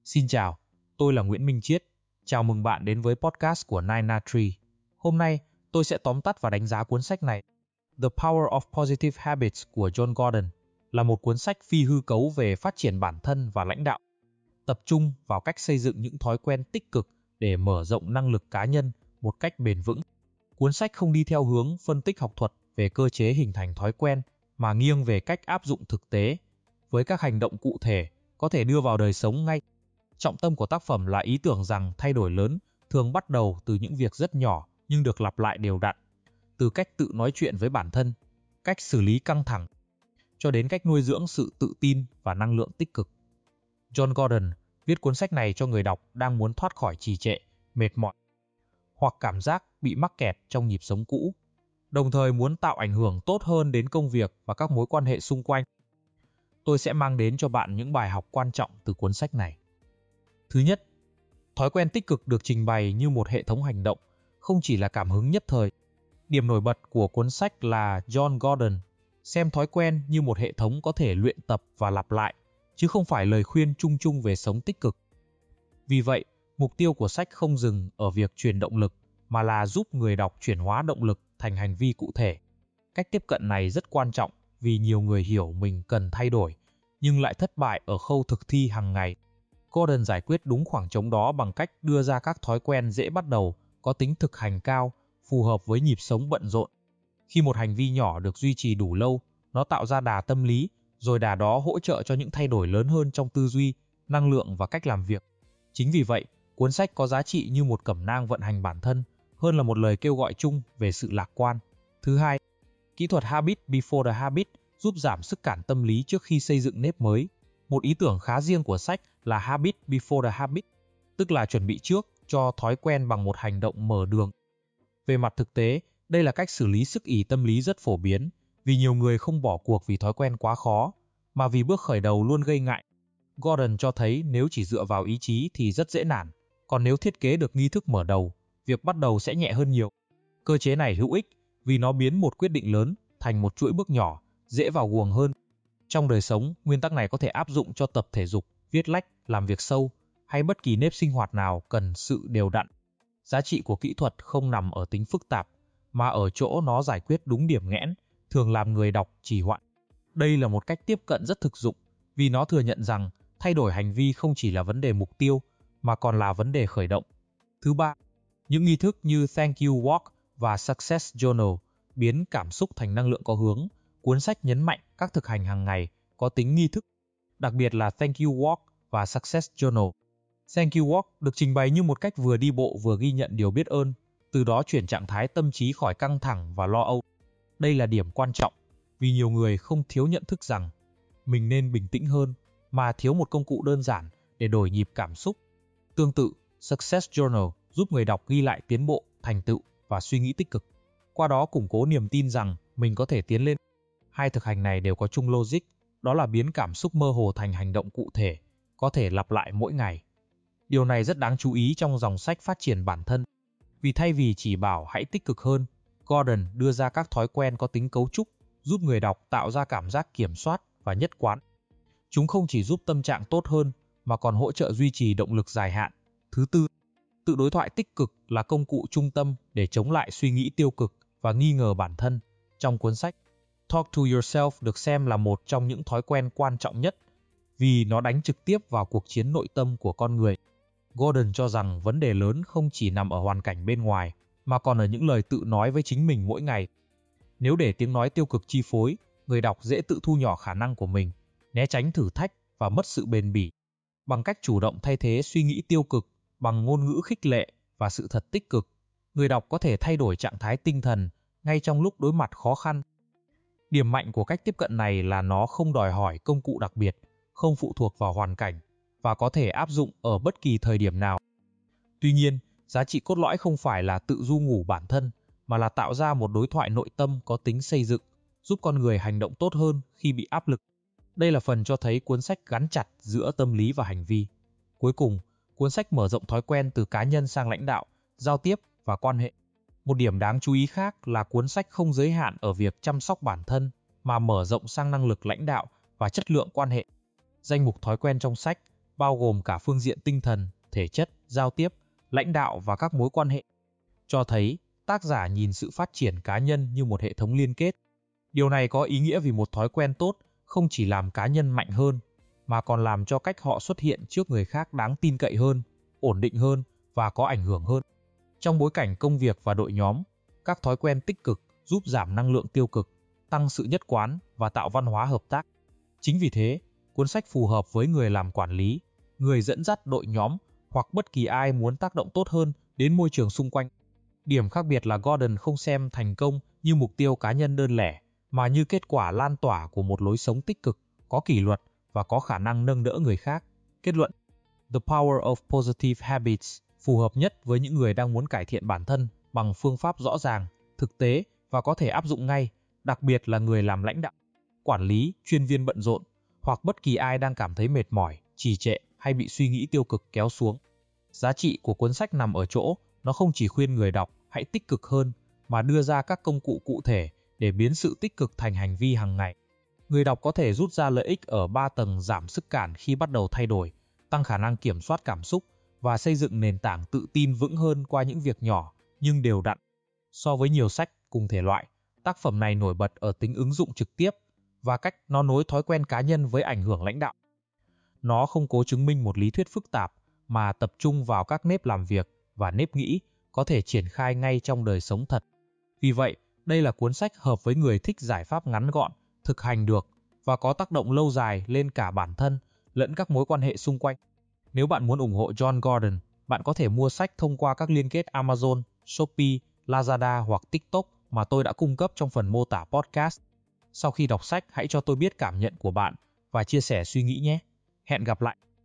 Xin chào, tôi là Nguyễn Minh Chiết. Chào mừng bạn đến với podcast của Nine Nine Tree. Hôm nay, tôi sẽ tóm tắt và đánh giá cuốn sách này. The Power of Positive Habits của John Gordon là một cuốn sách phi hư cấu về phát triển bản thân và lãnh đạo, tập trung vào cách xây dựng những thói quen tích cực để mở rộng năng lực cá nhân một cách bền vững. Cuốn sách không đi theo hướng phân tích học thuật về cơ chế hình thành thói quen, mà nghiêng về cách áp dụng thực tế, với các hành động cụ thể có thể đưa vào đời sống ngay. Trọng tâm của tác phẩm là ý tưởng rằng thay đổi lớn thường bắt đầu từ những việc rất nhỏ nhưng được lặp lại đều đặn, từ cách tự nói chuyện với bản thân, cách xử lý căng thẳng, cho đến cách nuôi dưỡng sự tự tin và năng lượng tích cực. John Gordon viết cuốn sách này cho người đọc đang muốn thoát khỏi trì trệ, mệt mỏi hoặc cảm giác bị mắc kẹt trong nhịp sống cũ, đồng thời muốn tạo ảnh hưởng tốt hơn đến công việc và các mối quan hệ xung quanh. Tôi sẽ mang đến cho bạn những bài học quan trọng từ cuốn sách này. Thứ nhất, thói quen tích cực được trình bày như một hệ thống hành động, không chỉ là cảm hứng nhất thời. Điểm nổi bật của cuốn sách là John Gordon xem thói quen như một hệ thống có thể luyện tập và lặp lại, chứ không phải lời khuyên chung chung về sống tích cực. Vì vậy, mục tiêu của sách không dừng ở việc truyền động lực, mà là giúp người đọc chuyển hóa động lực thành hành vi cụ thể. Cách tiếp cận này rất quan trọng vì nhiều người hiểu mình cần thay đổi, nhưng lại thất bại ở khâu thực thi hàng ngày. Gordon giải quyết đúng khoảng trống đó bằng cách đưa ra các thói quen dễ bắt đầu, có tính thực hành cao, phù hợp với nhịp sống bận rộn. Khi một hành vi nhỏ được duy trì đủ lâu, nó tạo ra đà tâm lý, rồi đà đó hỗ trợ cho những thay đổi lớn hơn trong tư duy, năng lượng và cách làm việc. Chính vì vậy, cuốn sách có giá trị như một cẩm nang vận hành bản thân, hơn là một lời kêu gọi chung về sự lạc quan. Thứ hai, kỹ thuật Habit Before the Habit giúp giảm sức cản tâm lý trước khi xây dựng nếp mới. Một ý tưởng khá riêng của sách là Habit Before the Habit, tức là chuẩn bị trước cho thói quen bằng một hành động mở đường. Về mặt thực tế, đây là cách xử lý sức ỉ tâm lý rất phổ biến, vì nhiều người không bỏ cuộc vì thói quen quá khó, mà vì bước khởi đầu luôn gây ngại. Gordon cho thấy nếu chỉ dựa vào ý chí thì rất dễ nản, còn nếu thiết kế được nghi thức mở đầu, việc bắt đầu sẽ nhẹ hơn nhiều. Cơ chế này hữu ích vì nó biến một quyết định lớn thành một chuỗi bước nhỏ, dễ vào guồng hơn. Trong đời sống, nguyên tắc này có thể áp dụng cho tập thể dục, viết lách, làm việc sâu, hay bất kỳ nếp sinh hoạt nào cần sự đều đặn. Giá trị của kỹ thuật không nằm ở tính phức tạp, mà ở chỗ nó giải quyết đúng điểm nghẽn, thường làm người đọc trì hoãn. Đây là một cách tiếp cận rất thực dụng, vì nó thừa nhận rằng thay đổi hành vi không chỉ là vấn đề mục tiêu, mà còn là vấn đề khởi động. Thứ ba, những nghi thức như Thank You Walk và Success Journal biến cảm xúc thành năng lượng có hướng. Cuốn sách nhấn mạnh các thực hành hàng ngày có tính nghi thức, đặc biệt là Thank You Walk và Success Journal. Thank You Walk được trình bày như một cách vừa đi bộ vừa ghi nhận điều biết ơn, từ đó chuyển trạng thái tâm trí khỏi căng thẳng và lo âu. Đây là điểm quan trọng, vì nhiều người không thiếu nhận thức rằng mình nên bình tĩnh hơn, mà thiếu một công cụ đơn giản để đổi nhịp cảm xúc. Tương tự, Success Journal giúp người đọc ghi lại tiến bộ, thành tựu và suy nghĩ tích cực, qua đó củng cố niềm tin rằng mình có thể tiến lên. Hai thực hành này đều có chung logic, đó là biến cảm xúc mơ hồ thành hành động cụ thể, có thể lặp lại mỗi ngày. Điều này rất đáng chú ý trong dòng sách phát triển bản thân, vì thay vì chỉ bảo hãy tích cực hơn, Gordon đưa ra các thói quen có tính cấu trúc, giúp người đọc tạo ra cảm giác kiểm soát và nhất quán. Chúng không chỉ giúp tâm trạng tốt hơn, mà còn hỗ trợ duy trì động lực dài hạn. Thứ tư, tự đối thoại tích cực là công cụ trung tâm để chống lại suy nghĩ tiêu cực và nghi ngờ bản thân. Trong cuốn sách, Talk to Yourself được xem là một trong những thói quen quan trọng nhất, vì nó đánh trực tiếp vào cuộc chiến nội tâm của con người. Gordon cho rằng vấn đề lớn không chỉ nằm ở hoàn cảnh bên ngoài, mà còn ở những lời tự nói với chính mình mỗi ngày. Nếu để tiếng nói tiêu cực chi phối, người đọc dễ tự thu nhỏ khả năng của mình, né tránh thử thách và mất sự bền bỉ. Bằng cách chủ động thay thế suy nghĩ tiêu cực bằng ngôn ngữ khích lệ và sự thật tích cực, người đọc có thể thay đổi trạng thái tinh thần ngay trong lúc đối mặt khó khăn. Điểm mạnh của cách tiếp cận này là nó không đòi hỏi công cụ đặc biệt, không phụ thuộc vào hoàn cảnh và có thể áp dụng ở bất kỳ thời điểm nào. Tuy nhiên, giá trị cốt lõi không phải là tự du ngủ bản thân, mà là tạo ra một đối thoại nội tâm có tính xây dựng, giúp con người hành động tốt hơn khi bị áp lực. Đây là phần cho thấy cuốn sách gắn chặt giữa tâm lý và hành vi. Cuối cùng, cuốn sách mở rộng thói quen từ cá nhân sang lãnh đạo, giao tiếp và quan hệ. Một điểm đáng chú ý khác là cuốn sách không giới hạn ở việc chăm sóc bản thân, mà mở rộng sang năng lực lãnh đạo và chất lượng quan hệ. Danh mục thói quen trong sách bao gồm cả phương diện tinh thần, thể chất, giao tiếp, lãnh đạo và các mối quan hệ. Cho thấy, tác giả nhìn sự phát triển cá nhân như một hệ thống liên kết. Điều này có ý nghĩa vì một thói quen tốt không chỉ làm cá nhân mạnh hơn, mà còn làm cho cách họ xuất hiện trước người khác đáng tin cậy hơn, ổn định hơn và có ảnh hưởng hơn. Trong bối cảnh công việc và đội nhóm, các thói quen tích cực giúp giảm năng lượng tiêu cực, tăng sự nhất quán và tạo văn hóa hợp tác. Chính vì thế, cuốn sách phù hợp với người làm quản lý, người dẫn dắt đội nhóm hoặc bất kỳ ai muốn tác động tốt hơn đến môi trường xung quanh. Điểm khác biệt là Gordon không xem thành công như mục tiêu cá nhân đơn lẻ, mà như kết quả lan tỏa của một lối sống tích cực, có kỷ luật và có khả năng nâng đỡ người khác. Kết luận: The Power of Positive Habits phù hợp nhất với những người đang muốn cải thiện bản thân bằng phương pháp rõ ràng, thực tế và có thể áp dụng ngay, đặc biệt là người làm lãnh đạo, quản lý, chuyên viên bận rộn, hoặc bất kỳ ai đang cảm thấy mệt mỏi, trì trệ hay bị suy nghĩ tiêu cực kéo xuống. Giá trị của cuốn sách nằm ở chỗ, nó không chỉ khuyên người đọc hãy tích cực hơn, mà đưa ra các công cụ cụ thể để biến sự tích cực thành hành vi hàng ngày. Người đọc có thể rút ra lợi ích ở 3 tầng: giảm sức cản khi bắt đầu thay đổi, tăng khả năng kiểm soát cảm xúc và xây dựng nền tảng tự tin vững hơn qua những việc nhỏ nhưng đều đặn. So với nhiều sách cùng thể loại, tác phẩm này nổi bật ở tính ứng dụng trực tiếp và cách nó nối thói quen cá nhân với ảnh hưởng lãnh đạo. Nó không cố chứng minh một lý thuyết phức tạp, mà tập trung vào các nếp làm việc và nếp nghĩ có thể triển khai ngay trong đời sống thật. Vì vậy, đây là cuốn sách hợp với người thích giải pháp ngắn gọn, thực hành được và có tác động lâu dài lên cả bản thân lẫn các mối quan hệ xung quanh. Nếu bạn muốn ủng hộ Jon Gordon, bạn có thể mua sách thông qua các liên kết Amazon, Shopee, Lazada hoặc TikTok mà tôi đã cung cấp trong phần mô tả podcast. Sau khi đọc sách, hãy cho tôi biết cảm nhận của bạn và chia sẻ suy nghĩ nhé. Hẹn gặp lại!